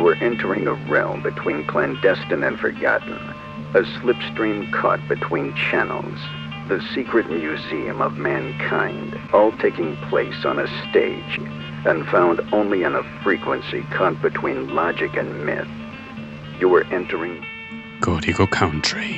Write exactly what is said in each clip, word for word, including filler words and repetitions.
were entering a realm between clandestine and forgotten, a slipstream caught between channels, the secret museum of mankind, all taking place on a stage, and found only in a frequency caught between logic and myth. You were entering Código Country.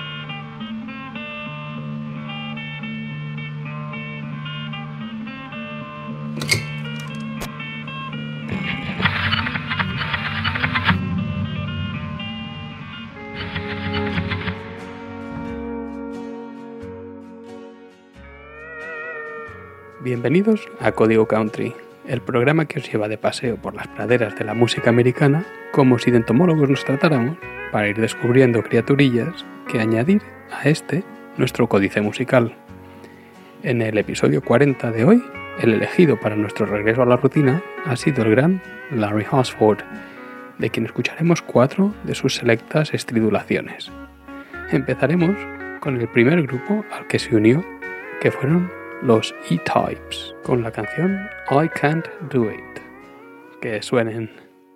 Bienvenidos a Código Country, el programa que os lleva de paseo por las praderas de la música americana, como si de entomólogos nos tratáramos, para ir descubriendo criaturillas que añadir a este, nuestro códice musical. En el episodio cuarenta de hoy, el elegido para nuestro regreso a la rutina ha sido el gran Larry Hossford, de quien escucharemos cuatro de sus selectas estridulaciones. Empezaremos con el primer grupo al que se unió, que fueron los E-Types, con la canción I Can't Do It. Que suenen.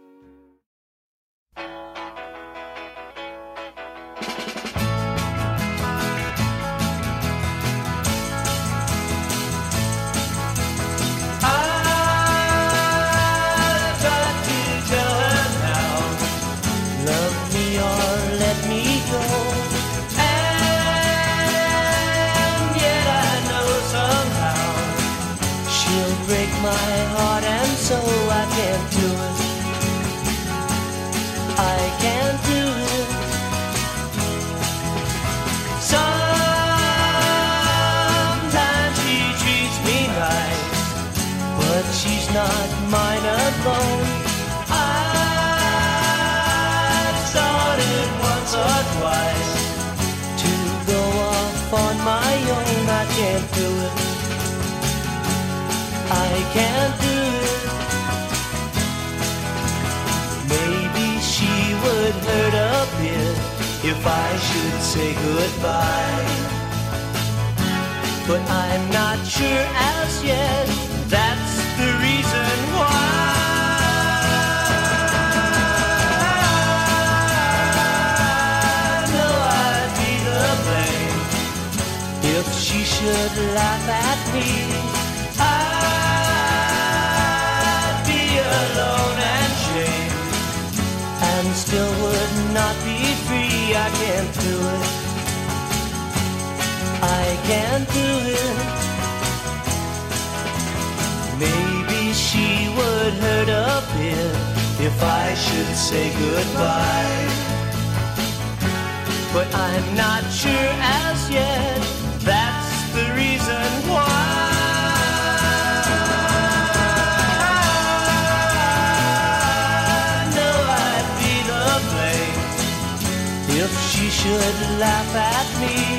Not mine alone. I've started once or twice to go off on my own. I can't do it. I can't do it. Maybe she would hurt a bit if I should say goodbye, but I'm not sure as yet. That's the reason why. I know I'd be the blame if she should laugh at me. I'd be alone and shamed, and still would not be free. I can't do it. I can't do it. Maybe she would hurt a bit if I should say goodbye, but I'm not sure as yet. That's the reason why. I know I'd be the blame if she should laugh at me.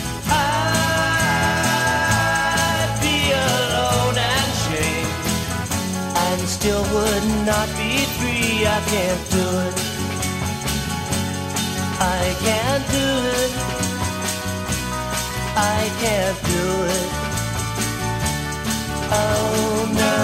Still would not be free. I can't do it. I can't do it. I can't do it. Oh no.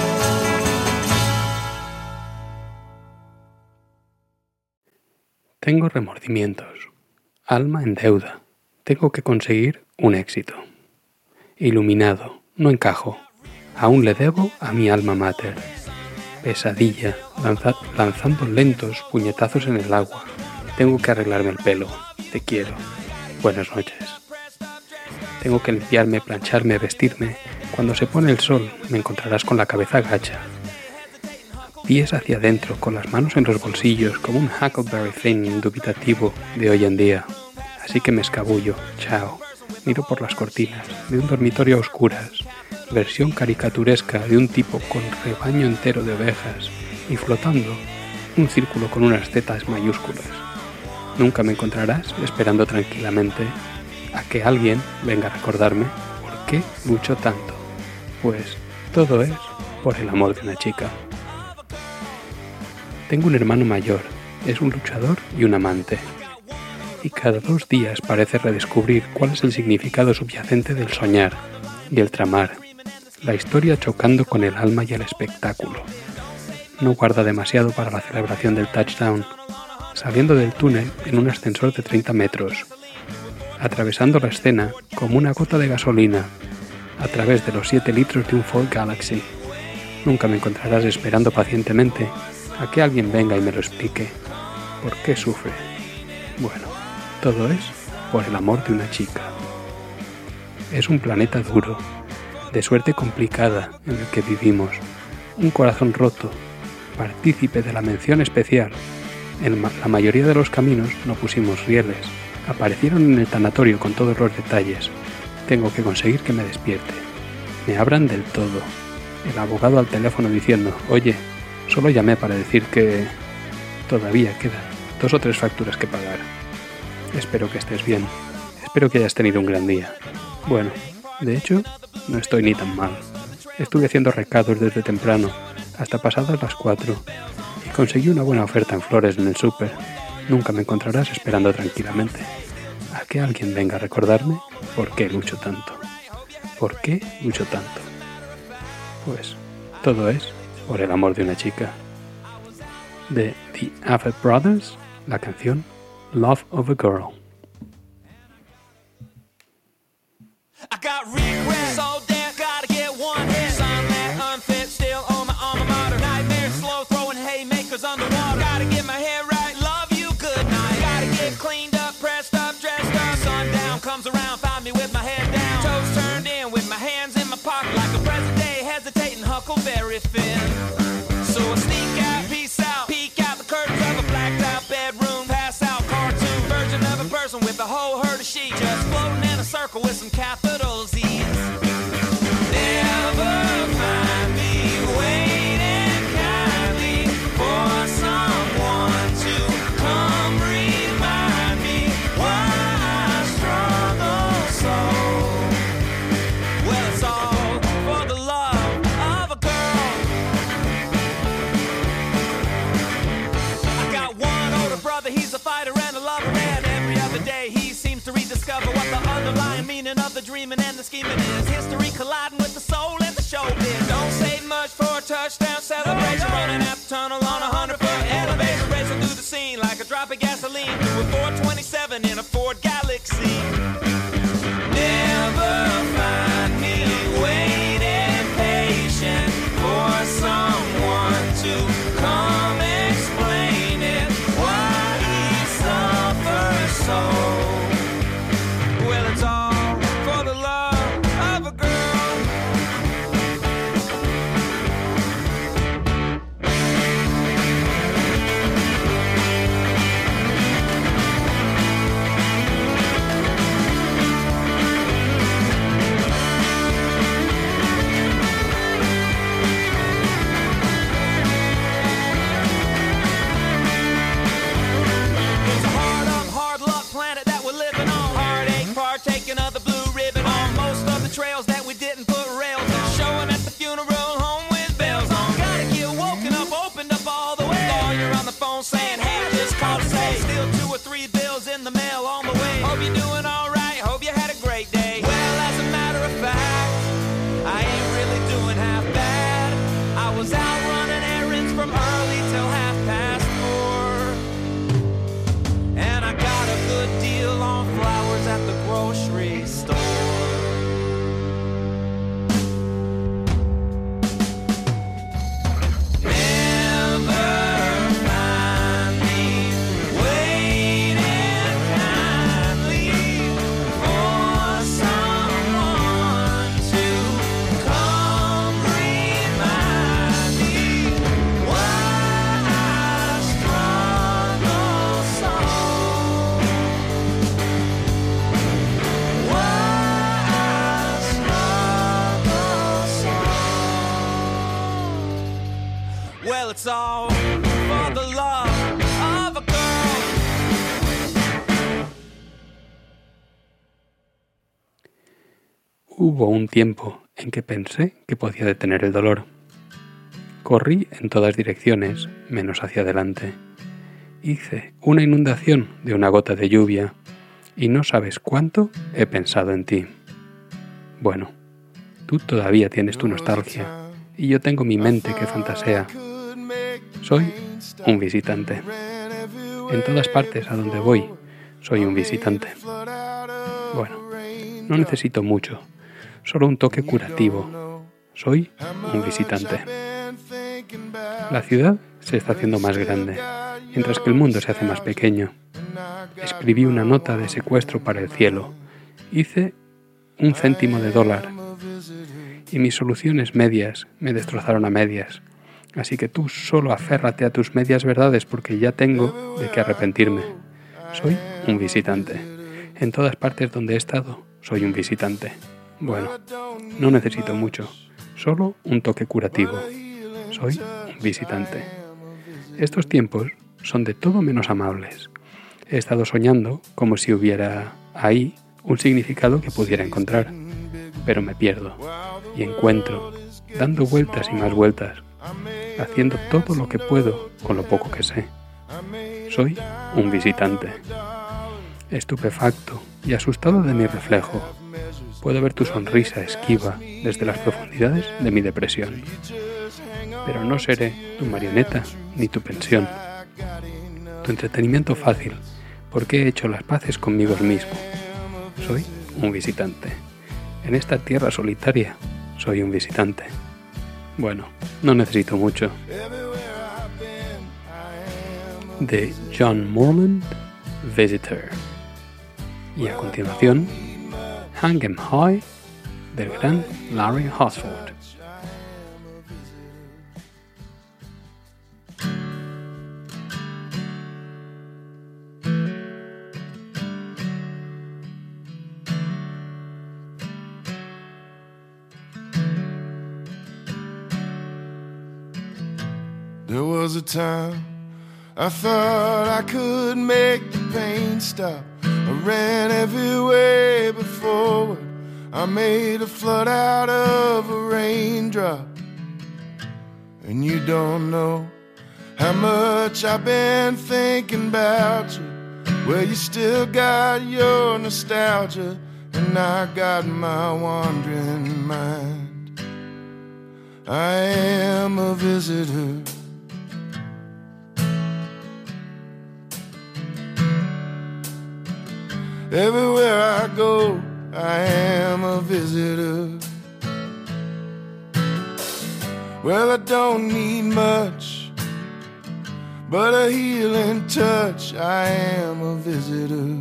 Tengo remordimientos, alma en deuda. Tengo que conseguir un éxito. Iluminado, no encajo. Aún le debo a mi alma mater. Pesadilla, lanza, lanzando lentos puñetazos en el agua. Tengo que arreglarme el pelo. Te quiero. Buenas noches. Tengo que limpiarme, plancharme, vestirme. Cuando se pone el sol, me encontrarás con la cabeza gacha. Pies hacia adentro, con las manos en los bolsillos, como un Huckleberry Finn dubitativo de hoy en día. Así que me escabullo. Chao. Miro por las cortinas de un dormitorio a oscuras. Versión caricaturesca de un tipo con rebaño entero de ovejas y flotando un círculo con unas tetas mayúsculas. Nunca me encontrarás esperando tranquilamente a que alguien venga a recordarme por qué lucho tanto, pues todo es por el amor de una chica. Tengo un hermano mayor, es un luchador y un amante, y cada dos días parece redescubrir cuál es el significado subyacente del soñar y el tramar, la historia chocando con el alma y el espectáculo. no guarda demasiado para la celebración del touchdown, saliendo del túnel en un ascensor de treinta metros, atravesando la escena como una gota de gasolina a través de los siete litros de un Ford Galaxy. Nunca me encontrarás esperando pacientemente a que alguien venga y me lo explique. ¿Por qué sufre? Bueno, todo es por el amor de una chica. Es un planeta duro, de suerte complicada en el que vivimos, un corazón roto, partícipe de la mención especial. En la mayoría de los caminos no pusimos rieles, aparecieron en el tanatorio con todos los detalles. Tengo que conseguir que me despierte. Me abran del todo. El abogado al teléfono diciendo, oye, solo llamé para decir que todavía quedan dos o tres facturas que pagar. Espero que estés bien. Espero que hayas tenido un gran día. Bueno, de hecho, no estoy ni tan mal. Estuve haciendo recados desde temprano, hasta pasadas las cuatro, y conseguí una buena oferta en flores en el súper. Nunca me encontrarás esperando tranquilamente a que alguien venga a recordarme por qué lucho tanto. ¿Por qué lucho tanto? Pues todo es por el amor de una chica. De The Avett Brothers, la canción Love of a Girl. I got regrets, so damn gotta get one hit. Some that unfit, still on my alma mater. Nightmares, slow throwing haymakers underwater. Gotta get my hair right, love you, good night. Gotta get cleaned up, pressed up, dressed up. Sundown comes around, find me with my head down. Toes turned in, with my hands in my pocket. Like a present day, hesitating, Huckleberry Finn. So I sneak out, peace out, peek out the curtains of a blacked out bedroom. Pass out cartoon, version of a person with a whole herd of sheep. Just floating in a circle with some capital Z's. Never find me waiting kindly for someone to come remind me why I struggle so. Well, it's all for the love of a girl. I got one older brother, he's a fighter and a lover, and every other day he seems to rediscover what the underlying meaning of the dreaming and the scheming is. History colliding with the soul and the showbiz. Don't say much for a touchdown celebration. Running out the tunnel on a hundred foot elevation. Racing through the scene like a drop of gasoline. With four twenty-seven in a Ford Galaxy. Never find me waiting patient for someone to come explain it. Why he suffers so. Well, it's all for the love of a girl. It's a hard up, hard luck planet that we're living on. Heartache, partaking of the blue ribbon on most of the trails that we didn't put rails on. Showing at the funeral home with bells on. Gotta get woken up, opened up all the way. Lawyer on the phone saying, hey, I just called to say. Still two or three bills in the mail on the way. Hope you're doing alright, hope you had a great day. Well, as a matter of fact, I ain't really doing half bad. I was out running errands from early till half past four. And I got a good deal on flowers at the grocery store. Never find me waiting kindly for someone to come remind me why I struggle so. Why I struggle so. Well, it's all for the love of a girl. Hubo un tiempo en que pensé que podía detener el dolor. Corrí en todas direcciones, menos hacia adelante. Hice una inundación de una gota de lluvia y no sabes cuánto he pensado en ti. Bueno, tú todavía tienes tu nostalgia y yo tengo mi mente que fantasea. Soy un visitante. En todas partes a donde voy, soy un visitante. Bueno, no necesito mucho, solo un toque curativo. Soy un visitante. La ciudad se está haciendo más grande, mientras que el mundo se hace más pequeño. Escribí una nota de secuestro para el cielo. Hice un céntimo de dólar. Y mis soluciones medias me destrozaron a medias. Así que tú solo aférrate a tus medias verdades porque ya tengo de qué arrepentirme. Soy un visitante. En todas partes donde he estado, soy un visitante. Bueno, no necesito mucho, solo un toque curativo. Soy un visitante. Estos tiempos son de todo menos amables. He estado soñando como si hubiera ahí un significado que pudiera encontrar, pero me pierdo y encuentro, dando vueltas y más vueltas, haciendo todo lo que puedo con lo poco que sé. Soy un visitante. Estupefacto y asustado de mi reflejo, puedo ver tu sonrisa esquiva desde las profundidades de mi depresión. Pero no seré tu marioneta ni tu pensión. Tu entretenimiento fácil, porque he hecho las paces conmigo mismo. Soy un visitante. En esta tierra solitaria, soy un visitante. Bueno, no necesito mucho. De John Morland, Visitor. Y a continuación, Hang 'em High, del gran Larry Hosford. There was a time I thought I could make the pain stop. I ran every way but forward. I made a flood out of a raindrop. And you don't know how much I've been thinking about you. Well, you still got your nostalgia, and I got my wandering mind. I am a visitor. Everywhere I go, I am a visitor. Well, I don't need much, but a healing touch. I am a visitor.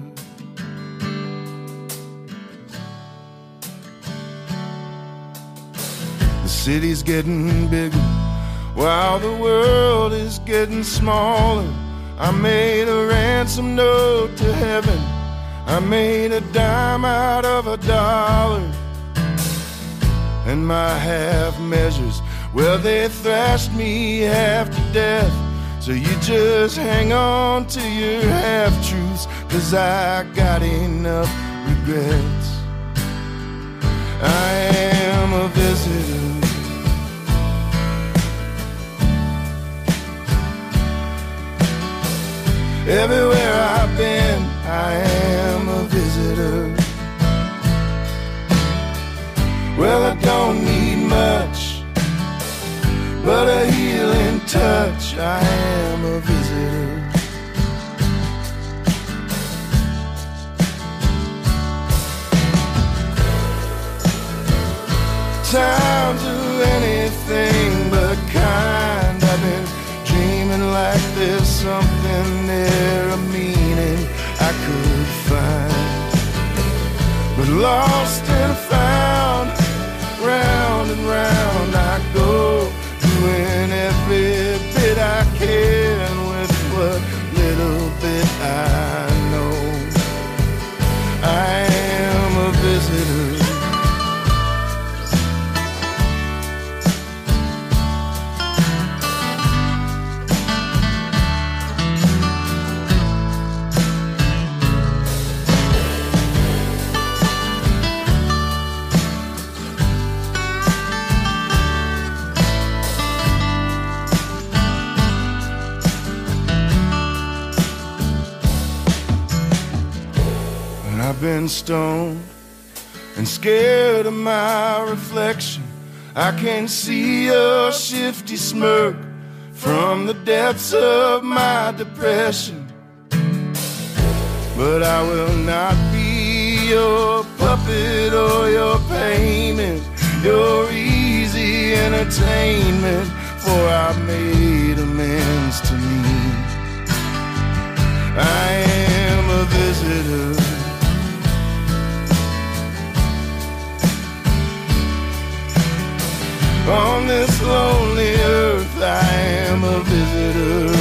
The city's getting bigger while the world is getting smaller. I made a ransom note to heaven. I made a dime out of a dollar. And my half measures, well, they thrashed me half to death. So you just hang on to your half truths, 'cause I got enough regrets. I am a visitor. Everywhere I've been, I am a visitor. Well, I don't need much, but a healing touch. I am a visitor. Times are anything but kind. I've been dreaming like there's something there, a meaning I could find, but lost and found, round and round I go, doing every bit I can with what little bit I know. I am a visitor. I've been stoned and scared of my reflection. I can see your shifty smirk from the depths of my depression. But I will not be your puppet or your payment, your easy entertainment, for I made amends to me. I am a visitor. On this lonely earth, I am a visitor.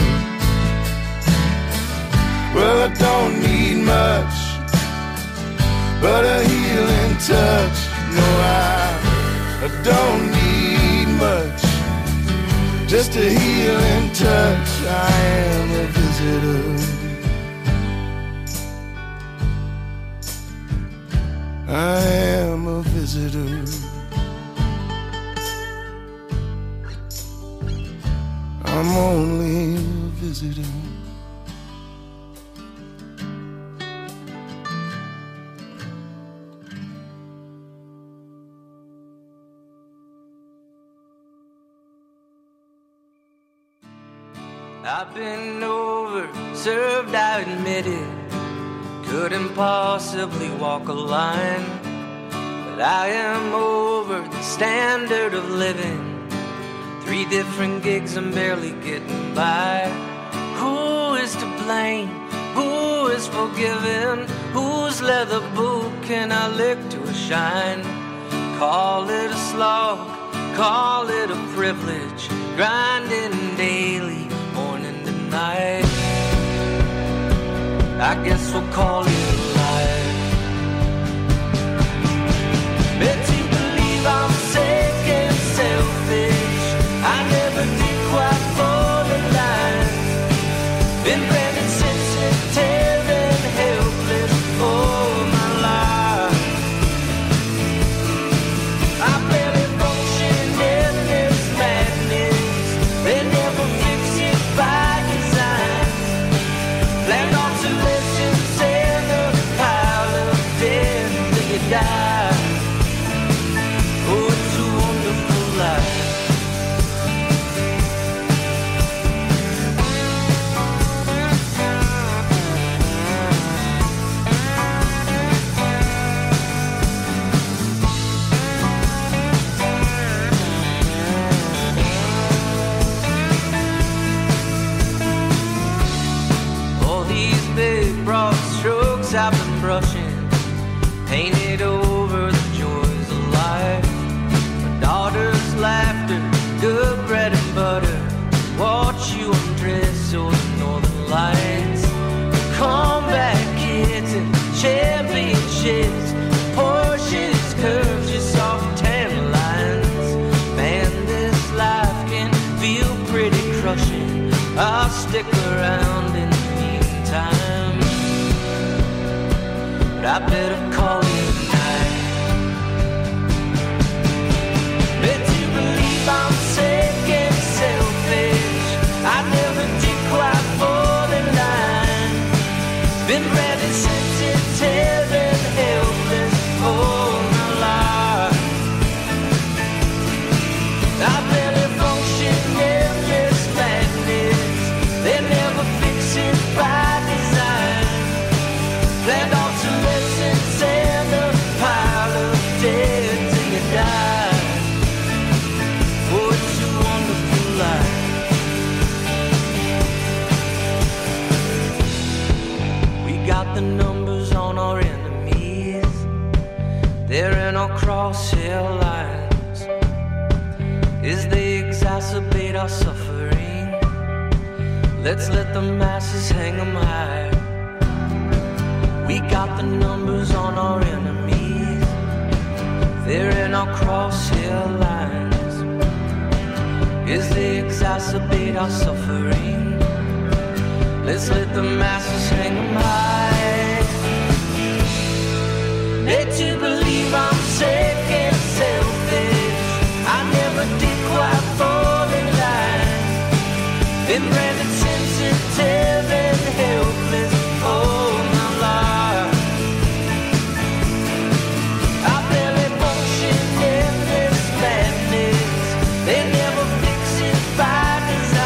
Well, I don't need much, but a healing touch. No, I, I don't need much, just a healing touch. I am a visitor. I am a visitor. I'm only a visitor. I've been over, served, I admit it. Couldn't possibly walk a line, but I am over the standard of living. Three different gigs, I'm barely getting by. Who is to blame? Who is forgiven? Whose leather boot can I lick to a shine? Call it a slog, call it a privilege, grinding daily, morning to night. I guess we'll call it life. Bet you believe I'm sick and selfish, I never did quite fall in line. Been branded sensitive and helpless all my life. I barely function in this madness. They never fix it by design. Planned obsolescence in a pile of dead till you die. Oh, it's a wonderful life. Broad strokes I've been brushing, painted over the joys of life. My daughter's laughter, good bread and butter. Watch you undress or the northern lights. Combat kids and championships, Porsches, curves, just soft tan lines. Man, this life can feel pretty crushing. I'll stick around in the meantime, but I better call it a night. Bet you believe I'm sick and selfish, I never did quite fall in line. Been branded sensitive and helpless all my life. I barely function in this madness. They never fix it by design. Planned obsolescence and a pile of dead till you die. Oh, it's a wonderful life. We got the numbers on our enemies. They're in our crosshair lines. As they exacerbate our suffering, let's let the masses hang them high. We got the numbers on our enemies. They're in our crosshair lines. As they exacerbate our suffering, let's let the masses hang them high. Bet you believe I'm sick and selfish, I never did quite fall in line. Been branded sensitive and helpless all my life. I barely function in this madness. They never fix it by design.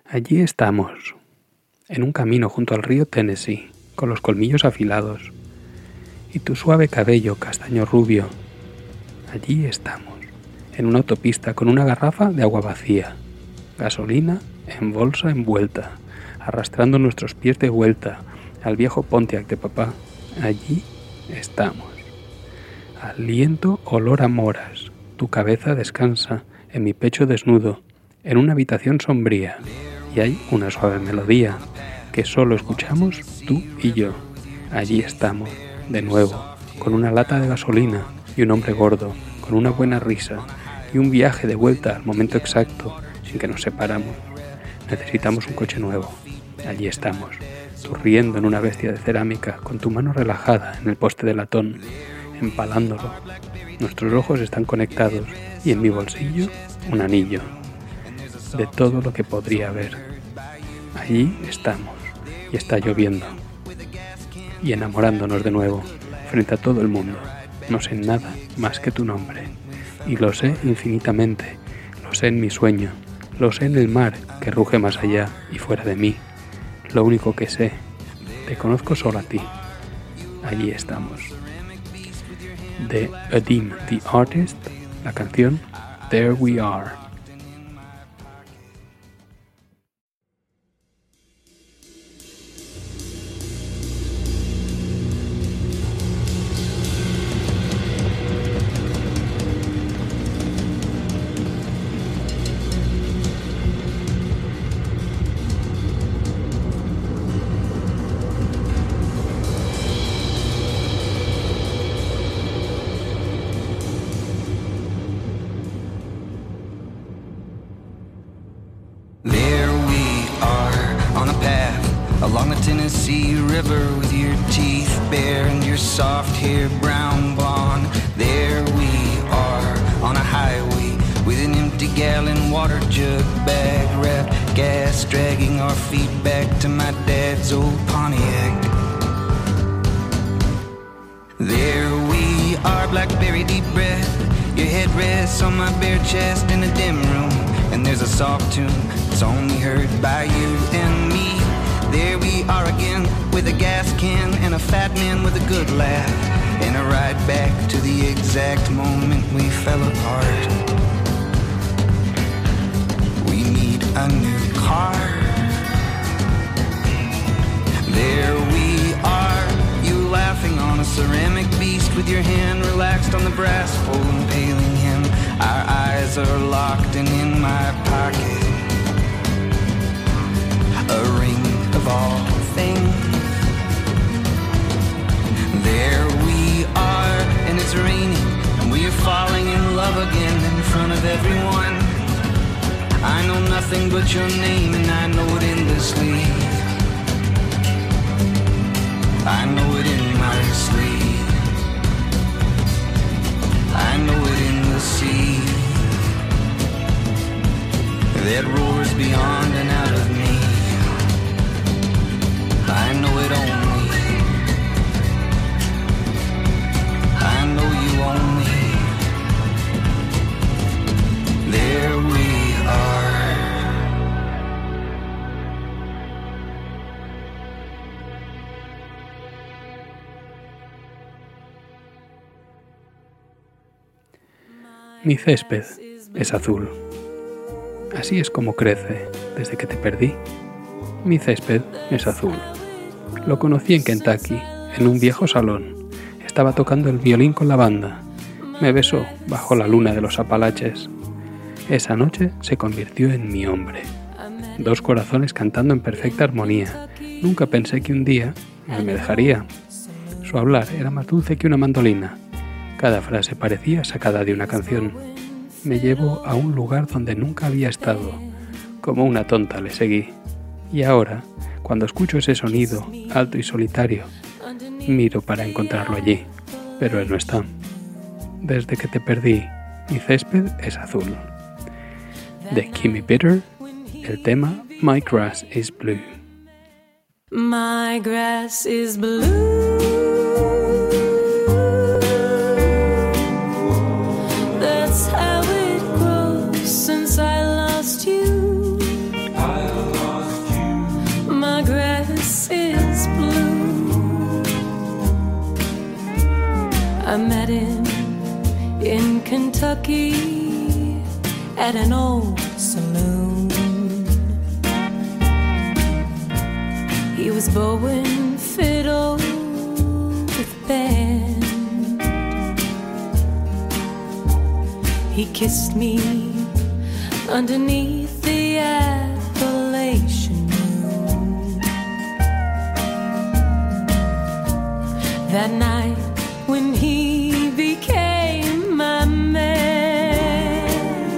Allí estamos, en un camino junto al río Tennessee, con los colmillos afilados, y tu suave cabello castaño rubio. Allí estamos, en una autopista con una garrafa de agua vacía, gasolina en bolsa envuelta, arrastrando nuestros pies de vuelta al viejo Pontiac de papá. Allí estamos. Aliento olor a moras, tu cabeza descansa en mi pecho desnudo, en una habitación sombría, y hay una suave melodía que solo escuchamos tú y yo. Allí estamos, de nuevo, con una lata de gasolina y un hombre gordo, con una buena risa y un viaje de vuelta al momento exacto sin que nos separamos. Necesitamos un coche nuevo. Allí estamos, tú riendo en una bestia de cerámica con tu mano relajada en el poste de latón, empalándolo. Nuestros ojos están conectados y en mi bolsillo un anillo de todo lo que podría haber. Allí estamos y está lloviendo y enamorándonos de nuevo frente a todo el mundo. No sé nada más que tu nombre y lo sé infinitamente, lo sé en mi sueño, lo sé en el mar que ruge más allá y fuera de mí. Lo único que sé, te conozco solo a ti. Allí estamos. De Adim the Artist, la canción There We Are. Along the Tennessee River with your teeth bare and your soft hair brown blonde. There we are on a highway with an empty gallon water jug, bag wrapped gas, dragging our feet back to my dad's old Pontiac. There we are, blackberry deep breath, your head rests on my bare chest in a dim room, and there's a soft tune that's only heard by you and me. There we are again, with a gas can and a fat man with a good laugh, and a ride back to the exact moment we fell apart. We need a new car. There we are, you laughing on a ceramic beast with your hand relaxed on the brass pole impaling him. Our eyes are locked and in my pocket a ring of all things. There we are, and it's raining, and we are falling in love again in front of everyone. I know nothing but your name, and I know it endlessly. I know it in my sleep. I know it in the sea that roars beyond and out of me. I know it only. I know you only. There we are. Mi césped es azul. Así es como crece desde que te perdí. Mi césped es azul. Lo conocí en Kentucky, en un viejo salón. Estaba tocando el violín con la banda. Me besó bajo la luna de los Apalaches. Esa noche se convirtió en mi hombre. Dos corazones cantando en perfecta armonía. Nunca pensé que un día él me dejaría. Su hablar era más dulce que una mandolina. Cada frase parecía sacada de una canción. Me llevó a un lugar donde nunca había estado. Como una tonta le seguí. Y ahora, cuando escucho ese sonido alto y solitario, miro para encontrarlo allí, pero él no está. Desde que te perdí, mi césped es azul. De Kimmy Bitter, el tema My Grass is Blue. My grass is blue. That's how it grows since I lost you. Kentucky at an old saloon. He was bowing fiddle with band. He kissed me underneath the Appalachian moon. That night when he became my man,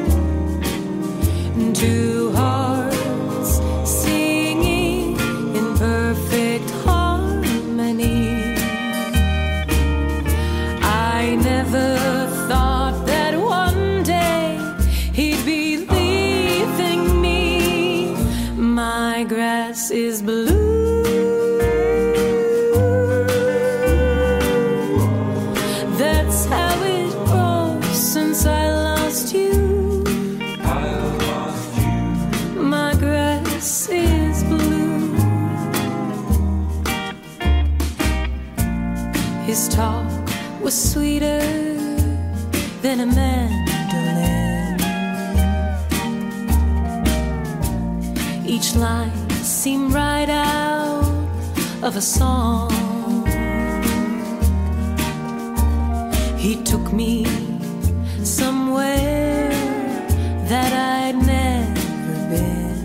two hearts singing in perfect harmony. I never thought that one day he'd be leaving me. My grass is blue. That's how it grows since I lost you. I lost you. My grass is blue. His talk was sweeter than a mandolin. Each line seemed right out of a song. He took me somewhere that I'd never been.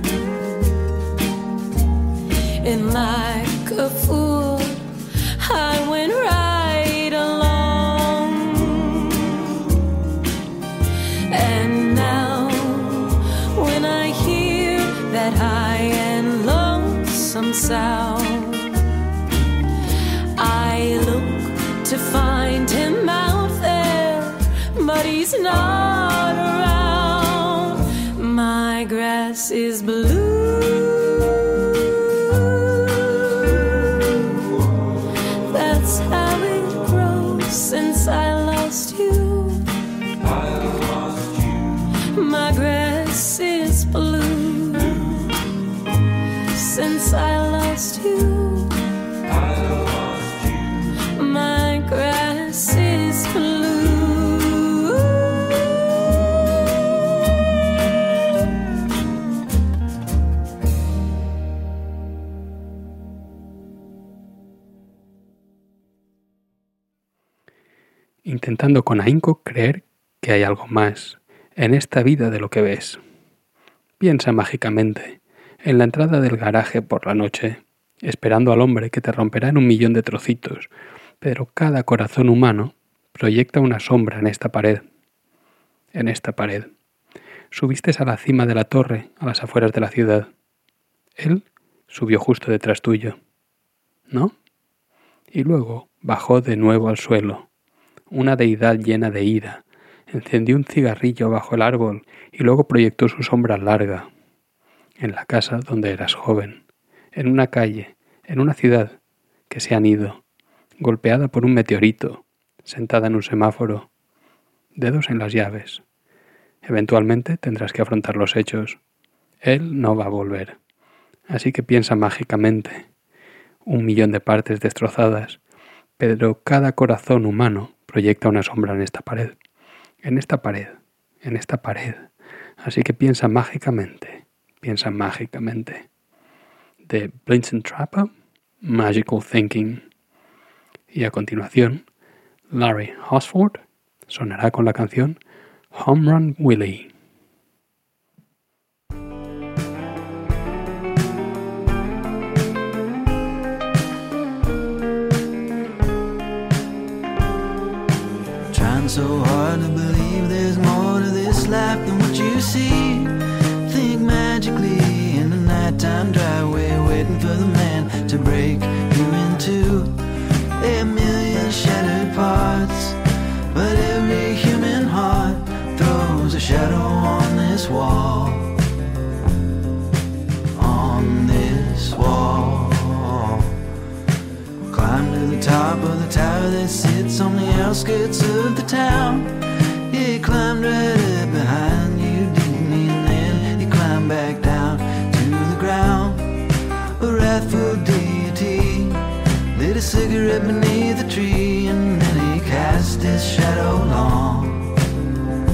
And like a fool, I went right along. And now, when I hear that high and lonesome sound, I look to find him out there, but he's not around. My grass is blue. That's how it grows since I lost you. I lost you. My grass is blue. Since I lost you. I lost you. My grass is blue. Intentando con ahínco creer que hay algo más en esta vida de lo que ves. Piensa mágicamente en la entrada del garaje por la noche, esperando al hombre que te romperá en un millón de trocitos, pero cada corazón humano proyecta una sombra en esta pared. En esta pared. Subiste a la cima de la torre, a las afueras de la ciudad. Él subió justo detrás tuyo, ¿no? Y luego bajó de nuevo al suelo. Una deidad llena de ira encendió un cigarrillo bajo el árbol y luego proyectó su sombra larga. En la casa donde eras joven, en una calle, en una ciudad que se han ido, golpeada por un meteorito, sentada en un semáforo, dedos en las llaves. Eventualmente tendrás que afrontar los hechos. Él no va a volver. Así que piensa mágicamente. Un millón de partes destrozadas, pero cada corazón humano proyecta una sombra en esta pared. En esta pared. En esta pared. Así que piensa mágicamente. Piensa mágicamente. De Vincent Trapper, Magical Thinking. Y a continuación, Larry Hosford sonará con la canción Home Run Willie. Trying so hard to believe there's more to this life than what you see. Think magically in the nighttime driveway, waiting for the man to break you into a million shattered parts. But every human heart throws a shadow on this wall. On this wall. Climb to the top of the tower that sits on the outskirts of the town. He climbed right up behind you, didn't he? And then he climbed back down to the ground. A wrathful deity lit a cigarette beneath a tree, and then he cast his shadow long.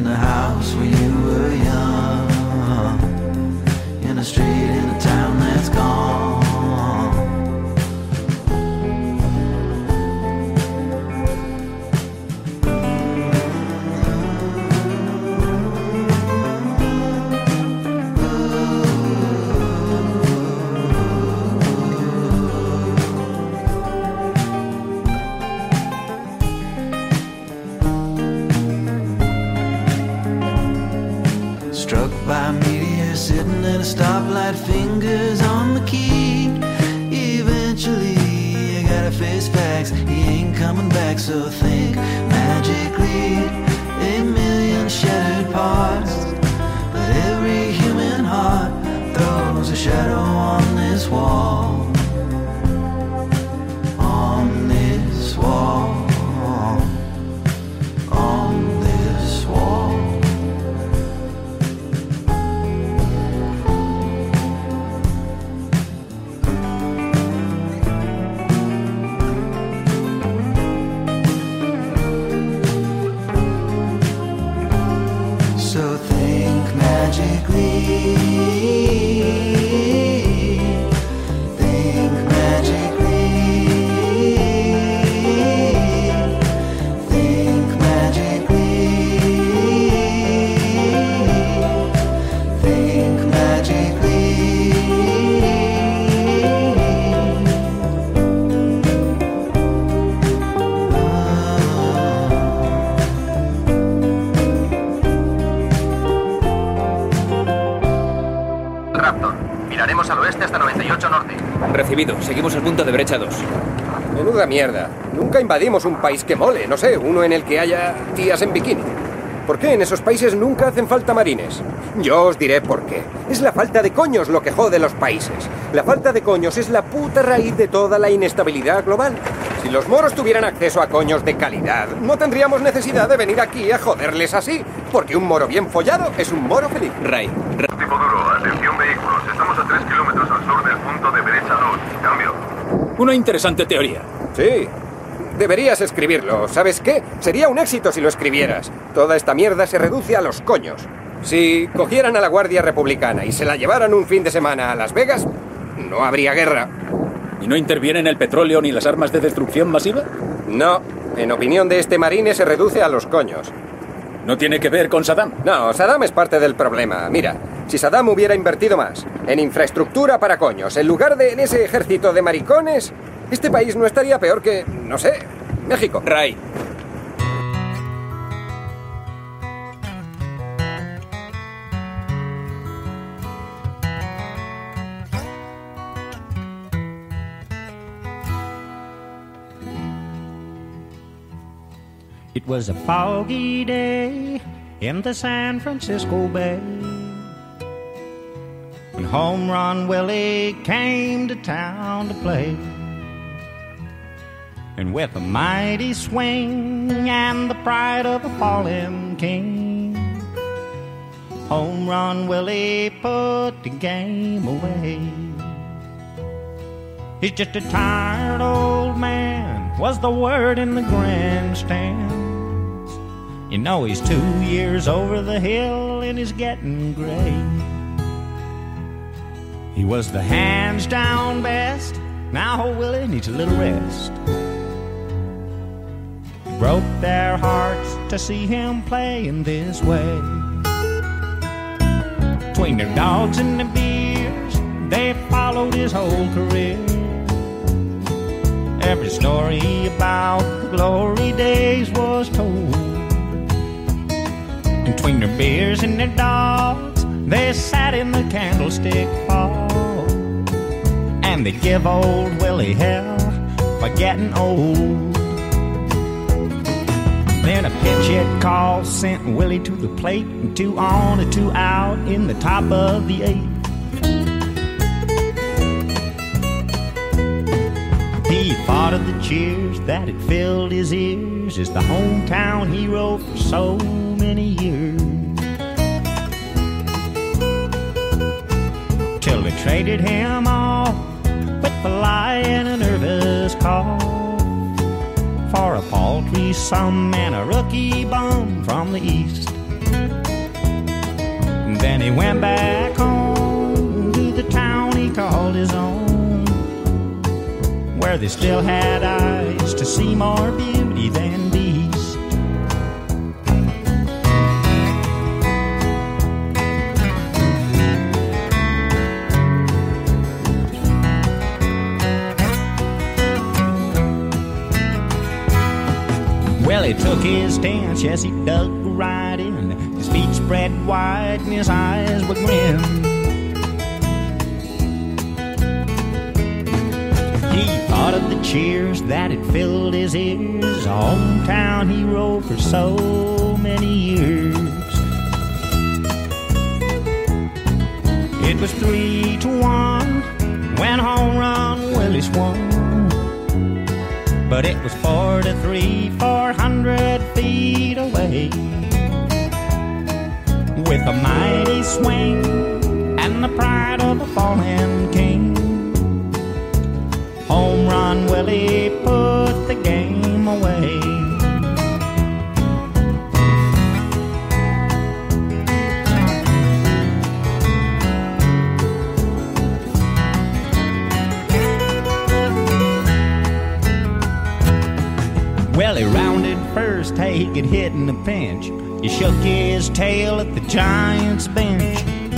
in a house when you were young, in a street in a town that's gone. Struck by a meteor sitting at a stoplight, fingers on the key. Eventually you gotta face facts, he ain't coming back. So think magically, a million shattered parts, but every human heart throws a shadow on this wall, on this wall, on this wall. So think magically, think magically, think magically, think magically. Raptor, miraremos al oeste hasta noventa y ocho norte. Recibido, seguimos el punto de brecha dos. Menuda mierda. Nunca invadimos un país que mole, no sé, uno en el que haya tías en bikini. ¿Por qué en esos países nunca hacen falta marines? Yo os diré por qué. Es la falta de coños lo que jode los países. La falta de coños es la puta raíz de toda la inestabilidad global. Si los moros tuvieran acceso a coños de calidad, no tendríamos necesidad de venir aquí a joderles así, porque un moro bien follado es un moro feliz. Ray, Ray. Tipo duro, atención vehículos, estamos a tres kilómetros al sur del punto de brecha dos. Cambio. Una interesante teoría. Sí. Deberías escribirlo. ¿Sabes qué? Sería un éxito si lo escribieras. Toda esta mierda se reduce a los coños. Si cogieran a la Guardia Republicana y se la llevaran un fin de semana a Las Vegas, no habría guerra. ¿Y no intervienen el petróleo ni las armas de destrucción masiva? No. En opinión de este marine se reduce a los coños. ¿No tiene que ver con Saddam? No, Saddam es parte del problema. Mira, si Saddam hubiera invertido más en infraestructura para coños, en lugar de en ese ejército de maricones, este país no estaría peor que, no sé, México. Ray. It was a foggy day in the San Francisco Bay when Home Run Willie came to town to play. And with a mighty swing and the pride of a fallen king, Home Run Willie put the game away. He's just a tired old man, was the word in the grandstands. You know he's two years over the hill and he's getting gray. He was the hands down best, now old Willie needs a little rest. It broke their hearts to see him play in this way. Between their dogs and their beers, they followed his whole career. Every story about the glory days was told. Between their beers and their dogs, they sat in the candlestick hall, and they give old Willie hell for getting old. Then a pitch hit call sent Willie to the plate, and two on and two out in the top of the eighth. He thought of the cheers that had filled his ears as the hometown hero for so many years, till they traded him off with a lie and a nervous cough for a paltry sum and a rookie bum from the east. Then he went back home to the town he called his own, where they still had eyes to see more beauty than beast. Well, he took his stance, yes, he dug right in. His feet spread wide and his eyes were grim. He thought of the cheers that had filled his ears, a hometown hero for so many years. It was three to one when Home Run Willie swung, but it was four to three, four hundred feet away. With a mighty swing and the pride of a fallen king, Home Run Willie put the game away. Well, he rounded first, hey, he could hit in a pinch. He shook his tail at the Giants bench.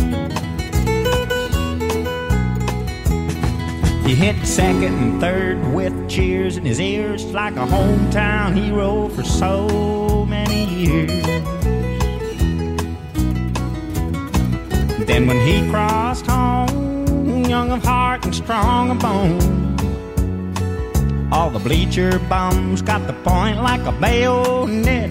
He hit second and third with cheers in his ears, like a hometown hero for so many years. Then when he crossed home, young of heart and strong of bone, all the bleacher bums got the point like a bayonet.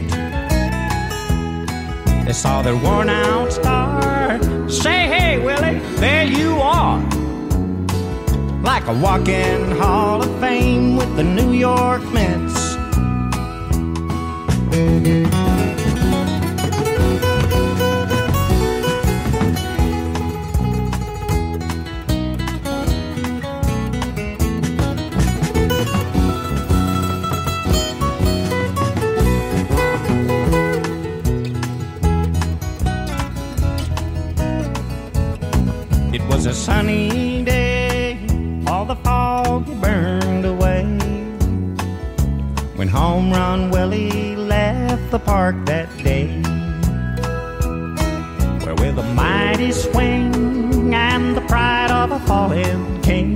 They saw their worn out star, say, hey, Willie, there you are, like a walk-in Hall of Fame with the New York Mets. It was a sunny day, all the fog burned away, when Home Run Willie left the park that day, where with a mighty swing and the pride of a fallen king,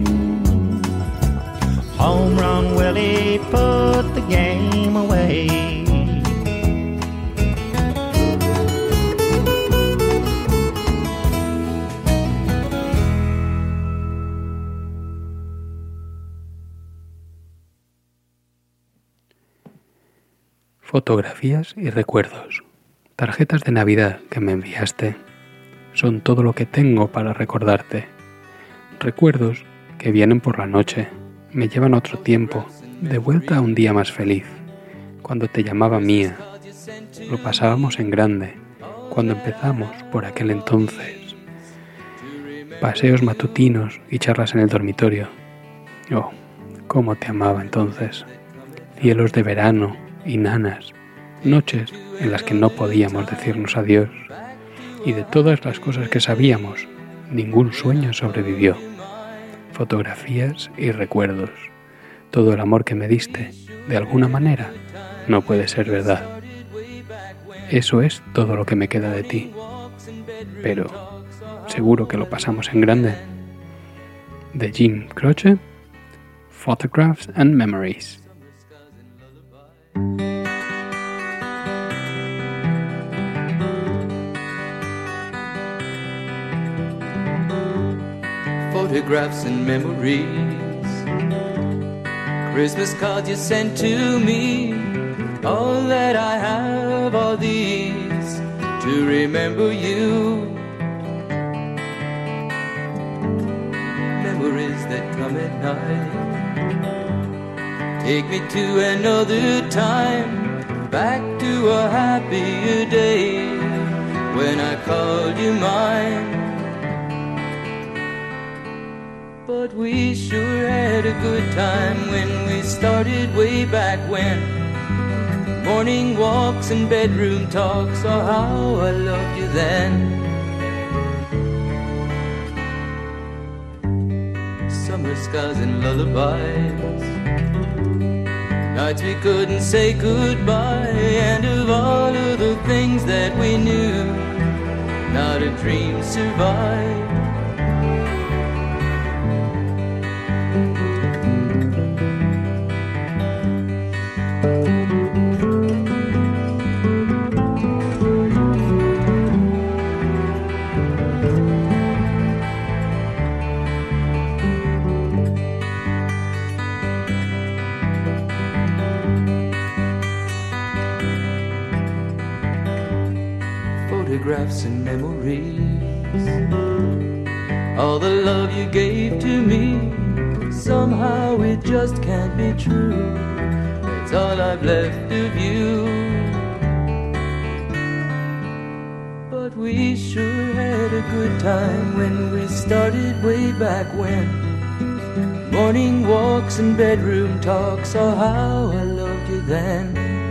Home Run Willie put the game away. Fotografías y recuerdos. Tarjetas de Navidad que me enviaste. Son todo lo que tengo para recordarte. Recuerdos que vienen por la noche. Me llevan a otro tiempo, de vuelta a un día más feliz. Cuando te llamaba mía. Lo pasábamos en grande. Cuando empezamos por aquel entonces. Paseos matutinos y charlas en el dormitorio. Oh, cómo te amaba entonces. Cielos de verano y nanas, noches en las que no podíamos decirnos adiós, y de todas las cosas que sabíamos, ningún sueño sobrevivió. Fotografías y recuerdos. Todo el amor que me diste, de alguna manera, no puede ser verdad. Eso es todo lo que me queda de ti. Pero, seguro que lo pasamos en grande. De Jim Croce, Photographs and Memories. Photographs and memories, Christmas cards you sent to me, all that I have are these to remember you. Memories that come at night, take me to another time, back to a happier day when I called you mine. But we sure had a good time when we started way back when. Morning walks and bedroom talks, oh how I loved you then. summer skies and lullabies, nights we couldn't say goodbye, and of all of the things that we knew, not a dream survived. Photographs and memories, all the love you gave to me, somehow it just can't be true. That's all I've left of you. But we sure had a good time when we started way back when. Morning walks and bedroom talks, oh how I loved you then.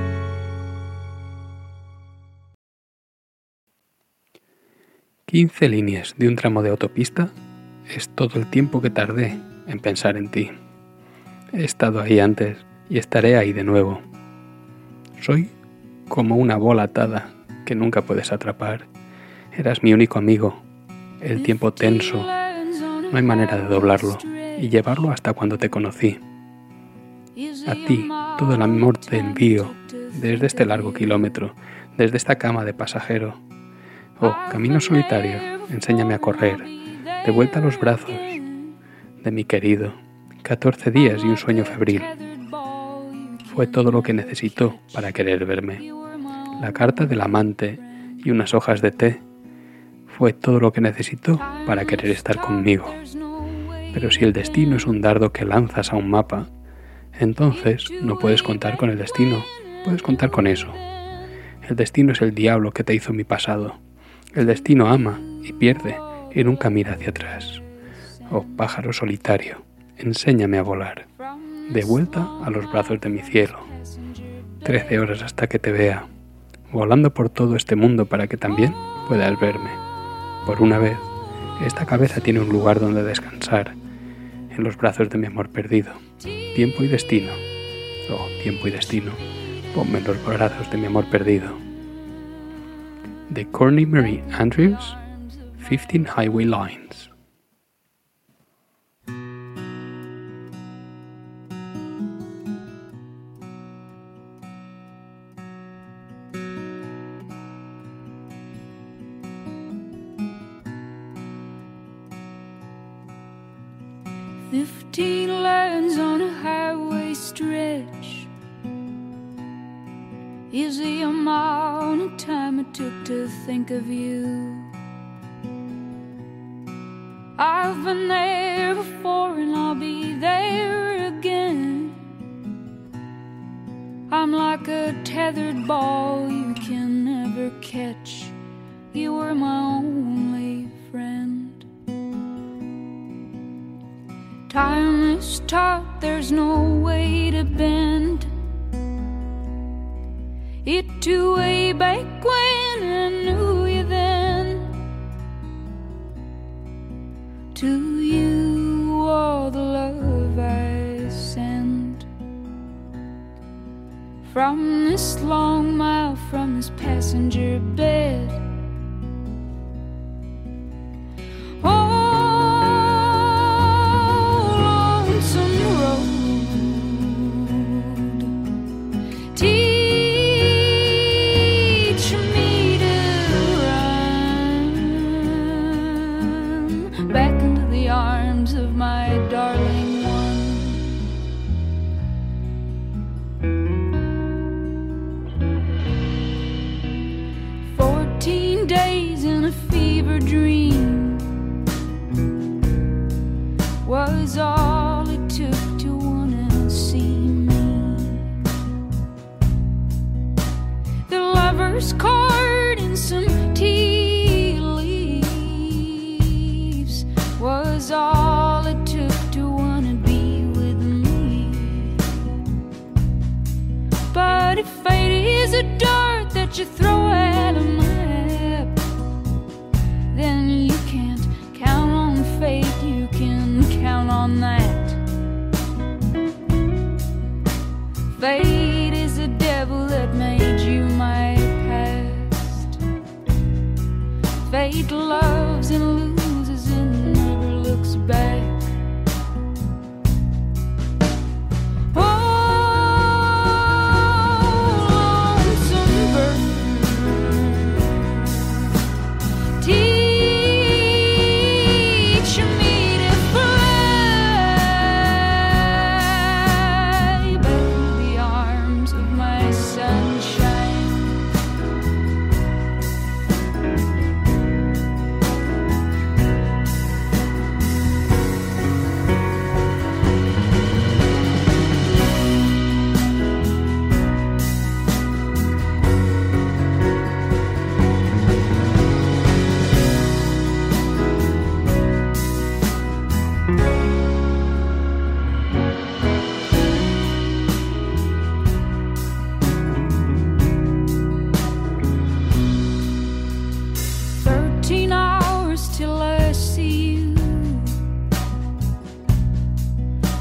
quince líneas de un tramo de autopista es todo el tiempo que tardé en pensar en ti. He estado ahí antes y estaré ahí de nuevo. Soy como una bola atada que nunca puedes atrapar. Eras mi único amigo. El tiempo tenso. No hay manera de doblarlo y llevarlo hasta cuando te conocí. A ti todo el amor te envío desde este largo kilómetro, desde esta cama de pasajero. Oh, camino solitario, enséñame a correr, de vuelta a los brazos de mi querido. Catorce días y un sueño febril. Fue todo lo que necesitó para querer verme. La carta del amante y unas hojas de té. Fue todo lo que necesitó para querer estar conmigo. Pero si el destino es un dardo que lanzas a un mapa, entonces no puedes contar con el destino, puedes contar con eso. El destino es el diablo que te hizo mi pasado. El destino ama y pierde y nunca mira hacia atrás. Oh pájaro solitario, enséñame a volar, de vuelta a los brazos de mi cielo. Trece horas hasta que te vea, volando por todo este mundo para que también puedas verme. Por una vez, esta cabeza tiene un lugar donde descansar, en los brazos de mi amor perdido. Tiempo y destino, oh tiempo y destino, ponme en los brazos de mi amor perdido. De Courtney Marie Andrews, fifteen Highway Lines. Fifteen lines on a highway stretch is the amount of time it took to think of you. I've been there before and I'll be there again. I'm like a tethered ball you can never catch. You were my only friend. Time is taut, there's no way to bend it to way back when I knew you then. To you all the love I send from this long mile, from this passenger bed. Was all it took to wanna see me. The lover's card and some tea leaves was all it took to wanna be with me. But if fate is a dart that you throw at a map, then you can't count on fate, you can count on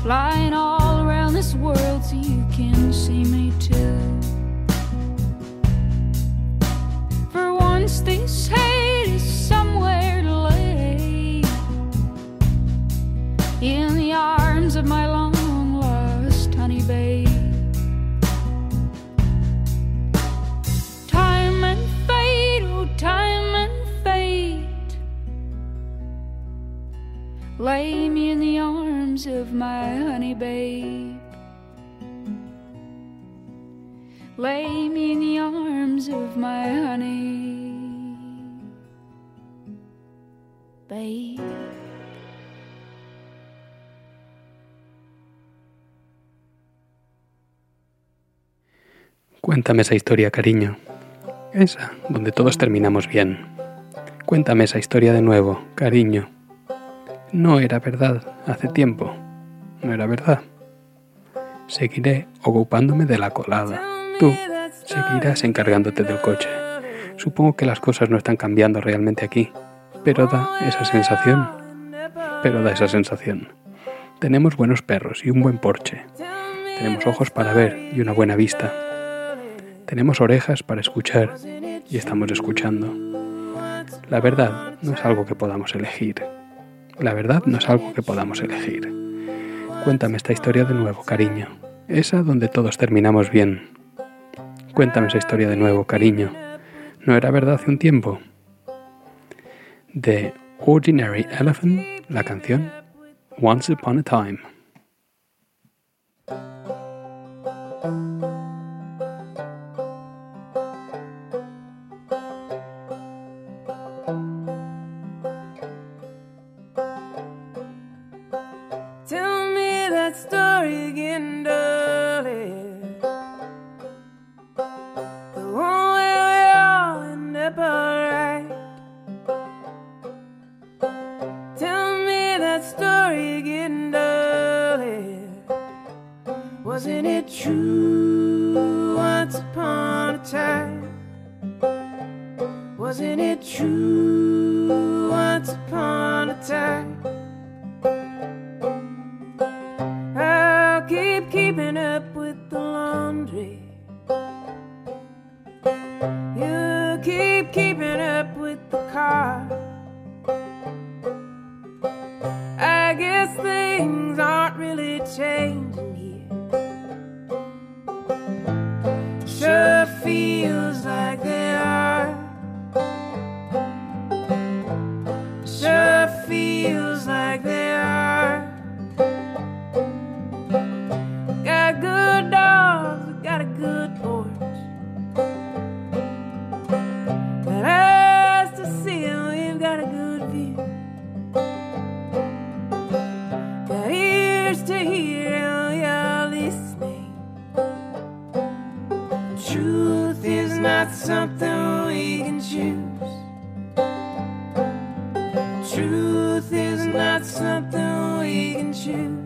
flying all around this world so you can see me too. For once this hate is somewhere to lay, in the arms of my long lost honey babe. Time and fate, oh time and fate, lay me in the arms of my honey babe. Lay me in the arms of my honey babe. Cuéntame esa historia, cariño. Esa, donde todos terminamos bien. Cuéntame esa historia de nuevo, cariño. No era verdad hace tiempo. No era verdad. Seguiré ocupándome de la colada. Tú seguirás encargándote del coche. Supongo que las cosas no están cambiando realmente aquí, pero da esa sensación. Pero da esa sensación. Tenemos buenos perros y un buen porche. Tenemos ojos para ver y una buena vista. Tenemos orejas para escuchar y estamos escuchando. La verdad no es algo que podamos elegir. La verdad no es algo que podamos elegir. Cuéntame esta historia de nuevo, cariño. Esa donde todos terminamos bien. Cuéntame esa historia de nuevo, cariño. ¿No era verdad hace un tiempo? De Ordinary Elephant, la canción Once Upon a Time. Tell me that story again, darling. The one where we all end up alright. Tell me that story again, darling. Wasn't it true once upon a time? Wasn't it true once upon a time? I'll keep keeping up with the laundry. You keep keeping up with the car. I guess things aren't really changing here. Sure feels like they are. Sure feels like they are. Got good dogs, got a good porch. Got eyes to see and we've got a good view. Got ears to hear and we are listening. Truth is not something we can choose. Truth is not something we can choose.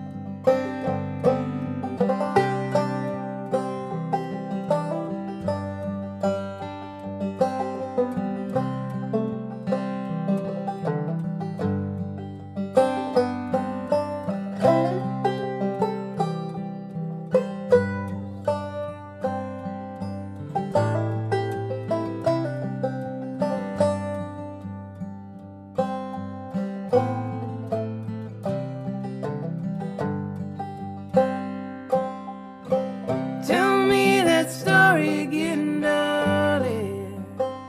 Tell me that story again, darling.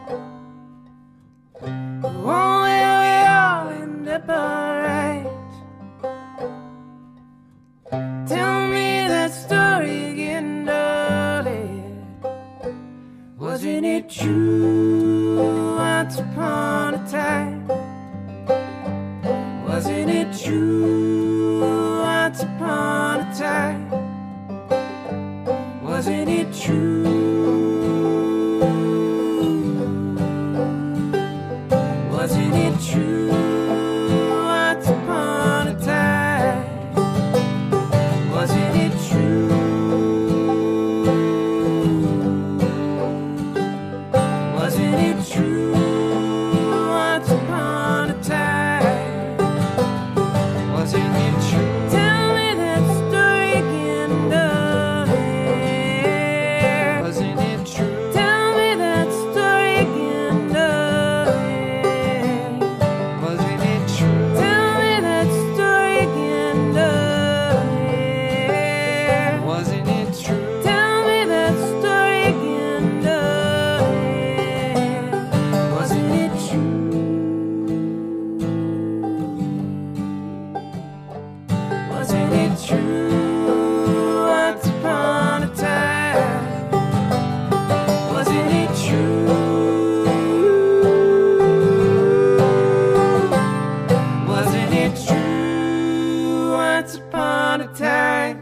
The one where we all end up alright. Tell me that story again, darling. Wasn't it true once upon a time? Wasn't it true once upon a time? Wasn't it true? Wasn't it true once upon a time? Wasn't it true? Wasn't it true once upon a time? Was it Wasn't it true once upon a time? Wasn't it true? Wasn't it true once upon a time?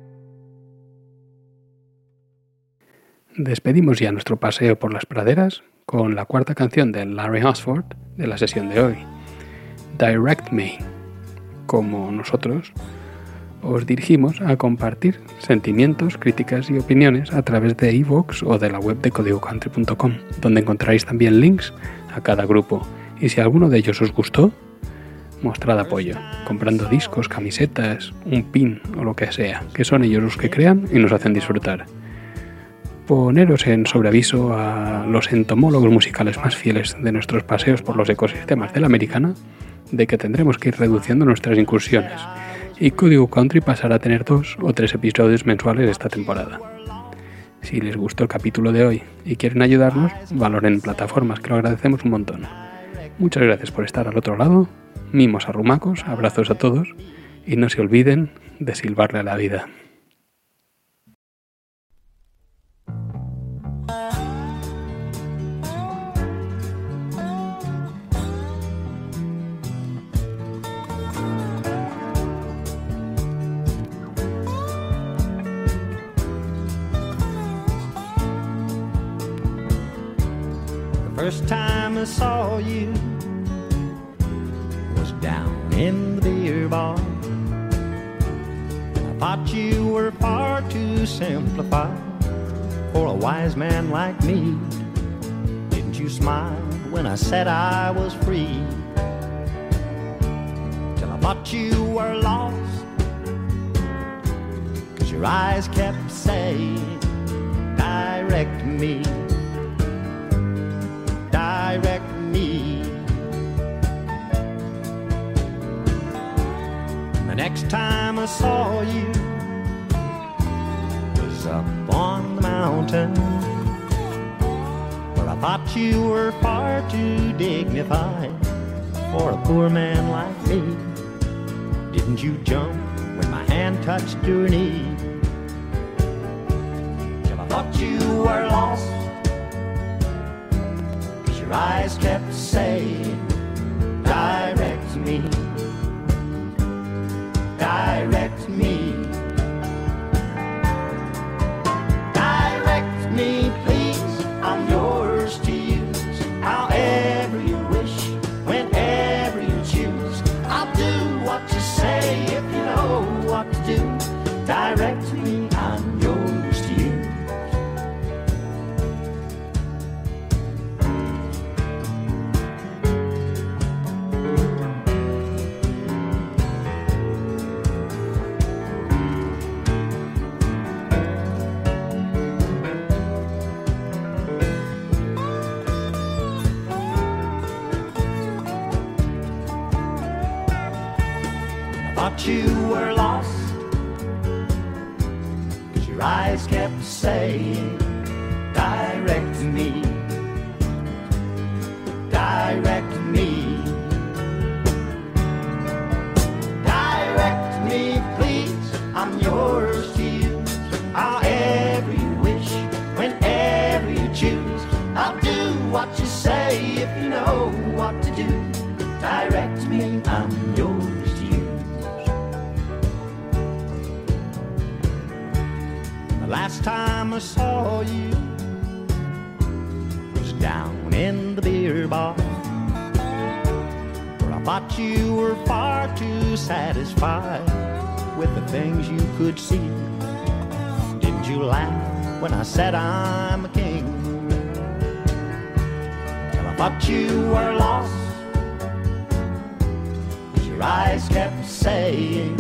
Despedimos ya nuestro paseo por las praderas con la cuarta canción de Larry Hosford de la sesión de hoy, Direct Me. Como nosotros, os dirigimos a compartir sentimientos, críticas y opiniones a través de iVoox o de la web de código country punto com, donde encontraréis también links a cada grupo. Y si alguno de ellos os gustó, mostrad apoyo, comprando discos, camisetas, un pin o lo que sea, que son ellos los que crean y nos hacen disfrutar. Poneros en sobreaviso a los entomólogos musicales más fieles de nuestros paseos por los ecosistemas de la americana de que tendremos que ir reduciendo nuestras incursiones y Código Country pasará a tener dos o tres episodios mensuales esta temporada. Si les gustó el capítulo de hoy y quieren ayudarnos, valoren plataformas, que lo agradecemos un montón. Muchas gracias por estar al otro lado, mimos arrumacos, abrazos a todos y no se olviden de silbarle a la vida. First time I saw you was down in the beer bar. I thought you were far too simplified for a wise man like me. Didn't you smile when I said I was free? Till I thought you were lost, 'cause your eyes kept saying, direct me, direct me. The next time I saw you was up on the mountain, where I thought you were far too dignified for a poor man like me. Didn't you jump when my hand touched your knee? Till I thought you were lost, your eyes kept saying, direct me, direct me, direct me, please, I'm yours to use, however you wish, whenever you choose. I'll do what you say if you know what to do. Direct me, I'm yours to use. You were lost, 'cause your eyes kept saying, direct me, direct me, direct me, please, I'm yours to use, however you wish, whenever you choose. I'll do what you say if you know what to do. Direct me, I'm yours. Last time I saw you was down in the beer bar, where I thought you were far too satisfied with the things you could see. Didn't you laugh when I said I'm a king? Till I thought you were lost, 'cause your eyes kept saying,